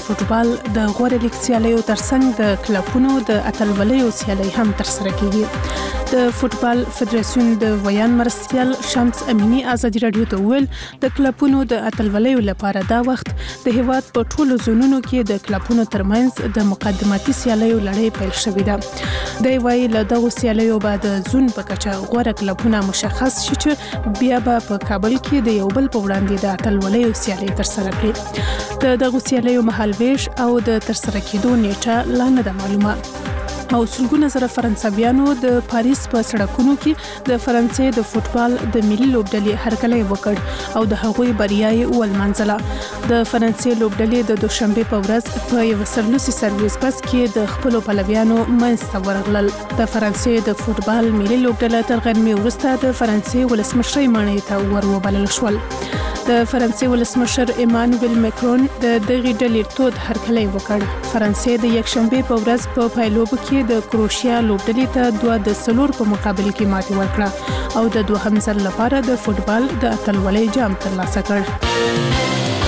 فوټبال د غوړ لیګ سیالیو ترڅنګ د کلبونو د اتلولیو سیالي هم ترسره کیږي. د فوټبال فدراسیون د ویان مرستیال شمس امینی ازادي رادیو ته ویل د کلبونو د اتلولیو لپاره دا وخت د هیواد په ټولو زونونو کې د کلبونو ترمنځ د مقدماتي سیالیو لړۍ پیل شوې ده. د وایي له دغه سیالیو بعد زون په کچه غوړ کلبونه مشخص شي چې بیا به په کابل کې د یو بل په وړاندې د اتلولیو سیالي ترسره کړي. د دغه سیالیو مهالویش او د ترسره کېدو نیټه لا نه ده معلومه. او سلګونه زره فرانسویانو د پاریس په سړکونو کې د فرانسې د فوټبال د ملي لوبډلې هرکلی وکړ او د هغوی بریا یې ولمانځله. د فرانسې لوبډلې د دوشنبه په ورځ په یو سرلوسي سرویس بس کې د خپل پلویانو منځ ته ورغلل. د فرانسې د فوټبال ملي لوبډله تر غرمې وروسته د فرانسې ولسمشر ماڼۍ ته وروبلل شول. د فرانسې ولسمشر ایمانوئل ماکرون د دغې ډلې تود هرکلی وکړ. فرانسې د یکشنبه په ورځ په پایلوبو کې د کروشیا لوبډلې ته 2-0 په مقابل کې ماتې ورکړه او د دوهم ځل لپاره د فوټبال د اتلولۍ جام ترلاسه کړ.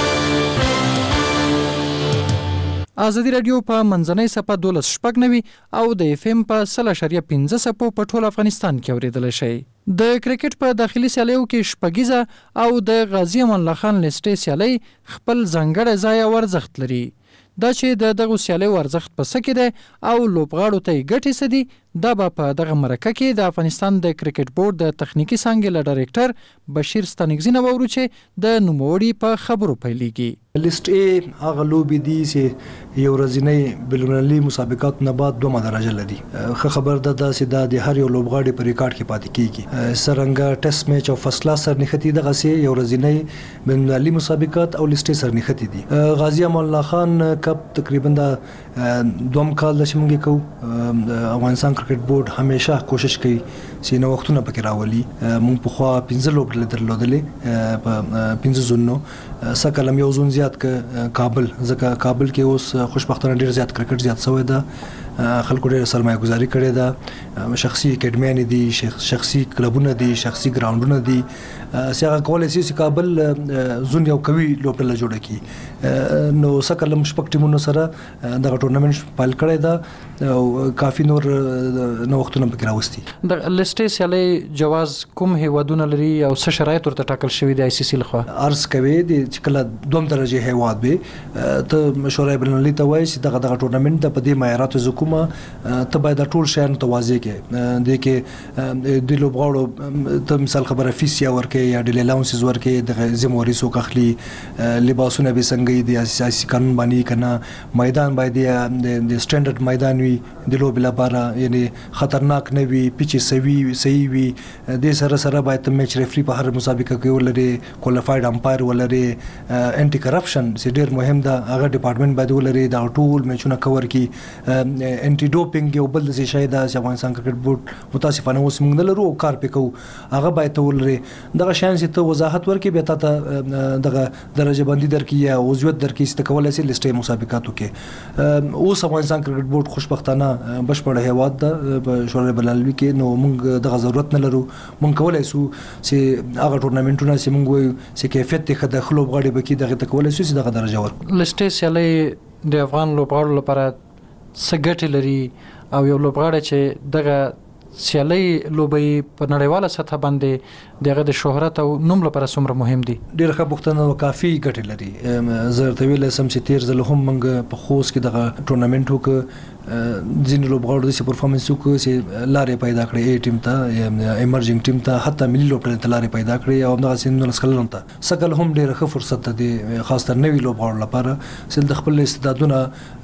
ازادي رادیو په منځنۍ صفحه 12.9 او د FM په 0.15 صفحو په ټول افغانستان کې اوریدل شي. د کرکټ په داخلي سیالیو کې شپږیزه او د غازی امان الله خان لیسټي سیالي خپل ځانګړی ځای او ارزښت لري. دا چې د دغه سیالیو ارزښت په څه کې دی او لوبغاړو ته یې ګټې څه دي، دا به په دغه مرکه کې د افغانستان د کرکټ بورډ د تخنیکی څانګې له ډایرکټر بشیر ستانکزی نه واورو چې د نوموړي په خبرو پیلېږي. لیست A هغه لوبې دي چې یو ورځنی بین‌المللي مسابقات نه بعد 2 درجه لري. خو خبر ده چې د هر یو لوبغاړي په ریکارډ کې پاتې کیږي. سرنګ ټیسټ میچ او فرست کلاس سرنختی دغه سي یو ورځنی بین‌المللي مسابقات او لیست سرنختی دي. غازی امان الله خان کپ تقریبا د 2 کال د شمږي کو افغانستان کرکټ بورډ همیشه کوشش کوي چې نو وختونه پکې راولي. مونږ په خوا 15 لوبډلې درلودلې په 15 زونو سکلم یو زون زیات ک کابل ځکه کابل کې اوس خوشبختانه ډیر زیات کرکټ زیات شوی ده. خلکو ډیر سرمایه گذاري کړې ده. شخصي اکیډمي دي، شخصي کلبونه دي، شخصي ګراوندونه دي. څنګه کولای شي چې کابل زون یو قوي لوبډله جوړه کړي. نو سکلم شپږ ټیمونو سره د ټورنمنت پایل کړی ده او کافي نور نو وختونه پکې راوستي. د لیسټي سیالي جواز کوم هیوادونه لري او څه شرایط ورته ټاکل شوی دی؟ ICC لخوا ارز کوي د کله 2 درجه هیواد به ته مشورې بین‌المللي ته وایي چې دغه ټورنمنت په دې معیاراتو زکوما ته باید ټول شیان توازی کې د کې د لوبغاړو ته مثال خبره فیس یا ورکه یا ډیل الاونسز ورکه د زموري سو کخلی لباسونه به څنګه دي اساسي قانون باندې کنه میدان باید د سټانډرډ میدان وي د لوب لپاره یعنی خطرناک نه وي پیچ صحیح وي د سره باید میچ ریفری په هر مسابقه کې ولري کوالیفاید امپایر ولري انټي کرپشن چې ډیر مهم ده هغه ډپارټمنټ باید ولري دا ټول میچونه کور کی انټي ډوپینګ یو بل څه شي ده چې افغانستان کرکټ بورډ متاسفانه اوس موږ نه لرو کار پکو هغه باید ولري دغه شان چې ته وضاحت ورکې به ته دغه درجه بندي درکې یا عضویت درکې چې کولای شي لیسټي مسابقاتو کې اوس افغانستان کرکټ بورډ خوشبختانه بشپړ هیواد ده په شورای بین‌المللي کې نو موږ دغه ضرورت نه لرو موږ کولای شو چې هغه ټورنمنټونه چې موږ وایو چې کیفیت ته د خلوب غاړي بکی دغه کولای شو چې دغه درجه ورکړو. لیسټي سیالي د افغان لوبغاړو لپاره څه ګټې لري او یو لوبغاړی چې دغه سیالي لوبې په نړیواله سطح باندې دغه د شهرت او نوم لپاره څومره مهم دي؟ ډیر ښه پوښتنه او کافي ګټې لري. زه ورته ویلی سم چې تیر ځل هم موږ په خوست کې دغه ټورنمنټ وکړ ځینې لوبغاړو داسې پرفارمنس وکړ چې لارې پیدا کړې A ټیم ته ایمرجنګ ټیم ته حتی ملي لوبډلې ته لارې پیدا کړې او همدغسې 19 کلونو ته سکل هم ډېره ښه فرصت ده خاص تر نوي لوبغاړو لپاره چې د خپل استعدادونه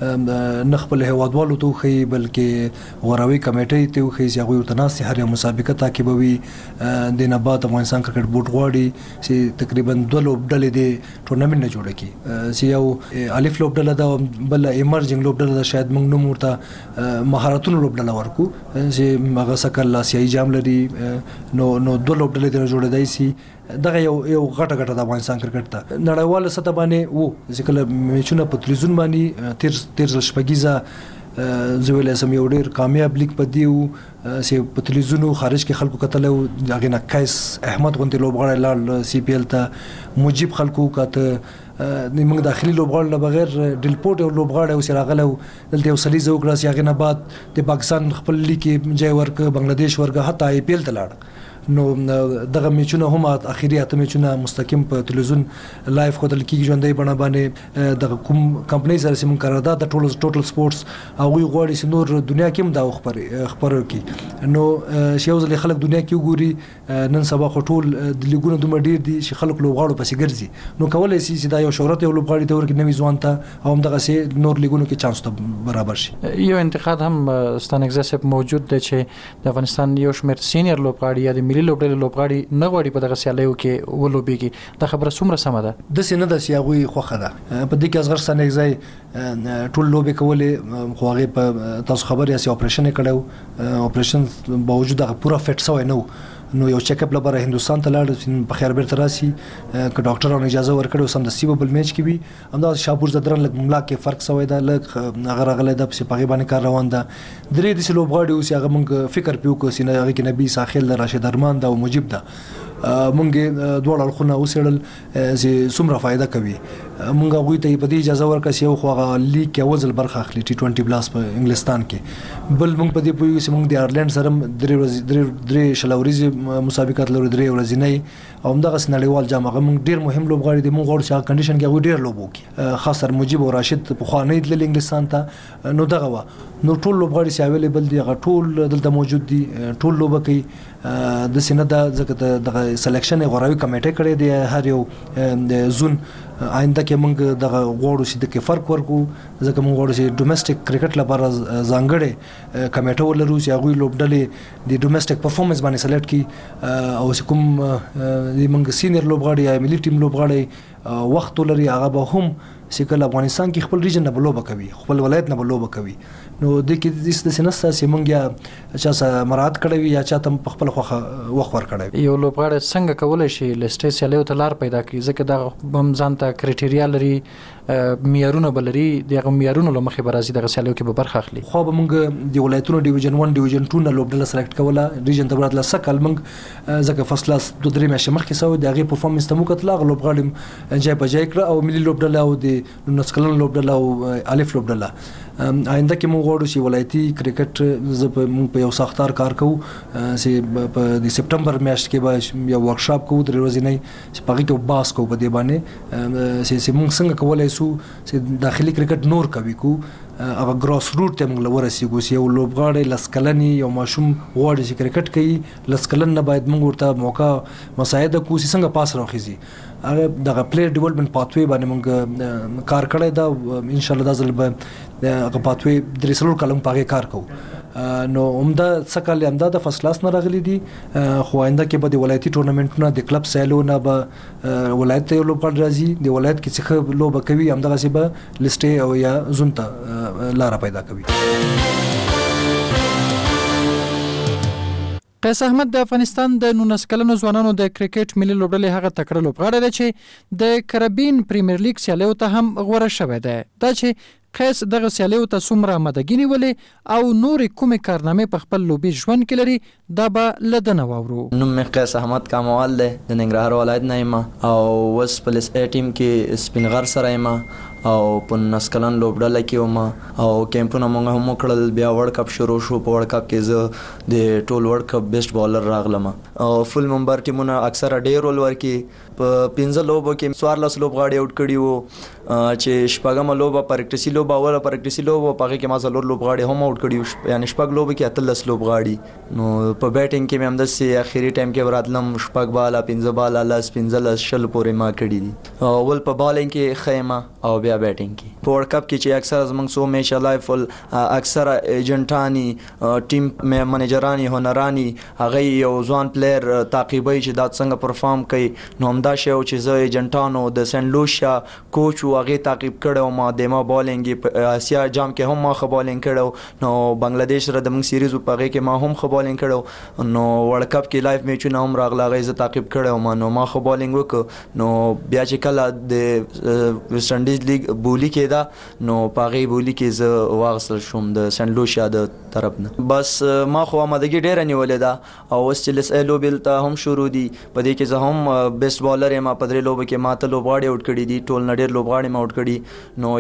نه خپل هیوادوالو ته وښیي بلکې غوروي کمیټې ته وښیي چې هغوی ورته ناستې هر یو مسابقه تعقیبوي. د نه بعد افغانستان کرکټ بورډ غواړي چې تقریبا 2 لوبډلې د ټورنمنټ نه جوړه کړي چې یو الف لوبډله ده بل ایمرجنګ لوبډله ده شاید موږ نوم ورته مهارتونو لوبډله ورکو چې هغه سکل آسیایي جام لري نو 2 لوبډلې د جوړېدای شي دغه یو غټه د افغانستان کرکټ ته نړیواله سطح باندې وو چې کله میچونه په تلویزیون باندې تیر شپږیزه زویل سم یو ډیر کامیاب لیگ پدیو سه په تلویزیونو خارج کې خلکو کتل او هغه نه قیس احمد غونډه لوبغاړی لاړ سی پی ایل ته مجيب خلکو کاته موږ داخلي لوبغاړي بغیر ډیلپورټ او لوبغاړي او سراغلو دلته وسلی زو کړه چې هغه نه بعد د پاکستان خپل لیگ کې جای ورک بنگلاديش ورګه حتی آی پی ایل ته لاړ نو دغه میچونه هم اخیری اته میچونه مستقیم په تلویزیون لایف خدل کیږي ژوندۍ بڼه باندې د کوم کمپنۍ سره سیمون قرارداد د ټوټل سپورتس او وی غوړي سنور دنیا کې هم دا خبر کی نو شیوز له خلک دنیا کې وګوري نن سبا خټول د لیګونو دومره ډیر دي چې خلک لوبغاړو پسې ګرځي نو کولای شي چې دا یو شهرت یو لوبغاړي تور کې نوې ځوان ته او دغه سي نور لیګونو کې چانس ته برابر شي یو انتقاد هم ستانګزه موجود دی چې د افغانستان یو شمېر سینیئر لوبغاړي یا د ملي لوبغاړي نه غواړي په دغه سیالیو کې ولوبېږي دا خبره څومره سمه ده د سینه د سیاغوي خوخه ده په دې کې اصغر ستانګزه ټول لوبې کولې خو هغه په تاسو خبر یې اپریشن کړو اپریشن باوجود هغه پورا فټ سوی نو یو چیک اپ لپاره هندستان ته لاړ په خیر بیرته راسي که ډاکټرانو اجازه ورکړو سم د سیبل میچ کې وي همدا شاپور زدرن لګ مملا کې فرق سوی دا لګ هغه راغله د په پاغي باندې کار روان ده درې د لوبغاړي اوس هغه موږ فکر پیو کو سینه هغه کې نبی ساحل راشد ارمان دا او مجيب ده مونږ دوه اړخونه اوسېړل چې څومره فائدہ کوي مونږ غوي ته په دې اجازه ورکړه چې یو خو لیگ کې وزل برخه اخلي ټي 20 بلاس په انګلستان کې بل مونږ په دې پوي چې مونږ د آیرلند سره درې شلوريزي مسابقات لري درې ورځې نه او دغه نړیوال جام هغه مونږ ډیر مهم لوبغاړي دي مونږ غوړ چې کنډیشن کې غوي ډیر لوبو کې خاصر مجيب او راشد په خو نه د انګلستان ته نو دغه وا نو ټول لوبغاړي چې اویلیبل دي هغه ټول دلته موجود دي ټول لوبه کوي د سینه د دغه سلیکشن غوراوي کمیټه کړې دی هر یو زون آینده کې موږ دغه غوړو چې د کې فرق ورکو ځکه موږ غوړو چې ډومېسټک کرکټ لپاره ځانګړې کمیټه ولرو چې هغه لوبډلې د ډومېسټک پرفارمنس باندې سلیکټ کی او چې کوم د موږ سینیئر لوبغاړي یا ملي ټیم لوبغاړي وخت لري هغه به هم چې کله افغانستان کې خپل ریجن نه بلوبه کوي خپل ولایت نه بلوبه کوي نو د کې د سینستا چې مونږ یا چا سره مراد کړی یا چا تم خپل وخت ور کړی یو لوبغاړی څنګه کولای شي لسټې سیالیو ته لار پیدا کړي ځکه دا بم ځانته کرایټیریا لري معیارونه بلري دغه معیارونو لمخې برازي دغه سیالیو کې به برخه اخلي خو به مونږ د ولایتونو ډیویژن 1 ډیویژن 2 نه لوبډله سلیکټ کوله ریجن ته براتله سکل مونږ ځکه فرست کلاس 2-3 میاشتې مخکې سو دغه پرفارمنس ته مو کتل غو لوبغاړي جای په جای کړ او ملي لوبډله او د نسکلن لوبډله او الف لوبډله آینده کې موږ غواړو چې ولایتي کرکټ په یو ساختار کار کوو چې په د سپټمبر میاشت کې به یو ورکشاپ کوو درې ورځې نه چې پاره کې باس کوو په دې باندې چې موږ څنګه کولای شو چې داخلي کرکټ نور کوي کو هغه ګراس روټ ته موږ ورسېږو چې یو لوبغاړی لسکلنی یو ماشوم غواړي چې کرکټ کوي لسکلن نه باید موږ ورته موقع مساعده کوو چې څنګه پاس راخیزي هغه دغه پلیئر ډیولپمنٹ پاتوی باندې موږ کار کړی دا ان شاء الله دا ځل به هغه پاتوی درې سلور کلم پاګه کار کوو نو عمده څکل امدا د فرست کلاس نه راغلي دي خو آینده کې به د ولایتي ټورنمنټونو د کلب سیلونه به ولایت ته لوبغاړي راځي د ولایت کې څخه لوبه کوي همدغه سی به لسټې او یا زونته لار پیدا کوي قیس احمد د افغانستان د 19 کلنو ځوانانو د کرکټ ملي لوبډلې هغه تکړه لوبغاړی دی چې د کربین پریمیر لیګ سیالیو ته هم غوړه شوی دی دا چې قیس دغه سیالیو ته څومره مدګینی ولې او نور کومې کارنامې په خپل لوبي ژوند کې لري دا به لدنه واورو نوم مې قیس احمد کاموال دی د ننګرهار ولایت نه یم او وس پولیس ا ټیم کې سپینغر سره یم او په 19 کلن لوبډله کې وم او کیمپونه مونږ هم وکړل بیا ورلد کپ شروع شو په ورلد کپ کې زه د ټول ورلد کپ بیسټ بالر راغلم او فل ممبر ټیمونه اکثره ډیر رول ورکي په 15 لوبو کې 14 لوبغاړي آوټ کړي وو چې شپږم لوبه پریکټیسي لوبه اوله پریکټیسي لوبه په کې ما څلور لوبغاړي هم آوټ کړي یعنی شپږ لوبه کې 13 لوبغاړي نو په بیټینګ کې مې هم د سي اخیری ټایم کې وراتلم شپږ بالا 15 بالا لاس 15 شل پورې ما کړي دي اول په بالینګ کې خیمه او بیا بیټینګ کې په ورلد کپ کې چې اکثر زمنګ سو میچ لایف ول اکثر ایجنټانی ټیم منیجرانی هنرانی هغه یو ځوان پلیئر تعقیبای چې دا څنګه پرفارم کوي نو هم همدا شی او چې زه ایجنټانو د سن لوشیا کوچ او هغه تعقیب کړو ما د ما بالینګ په آسیا جام کې هم ما خو بالینګ کړو نو بنگلاديش سره د موږ سیریز په هغه کې ما هم خو بالینګ کړو نو ورلد کپ کې لایف میچونه هم راغله هغه زه تعقیب کړو ما نو ما خو بالینګ وک نو بیا چې کله د ویسټ انډیز لیګ بولی کېدا نو پاغي بولی کې زه واغسل شوم د سن لوشیا د طرف نه بس ما خو آمادګي ډیره نیولې ده او اوس چې لس لوبل ته هم شروع دي په دې کې زه هم بیسټ بالر یم په درې لوبو کې ما ته لوبغاړي آوټ کړي دي ټول نډیر لوبغاړي ما آوټ کړي نو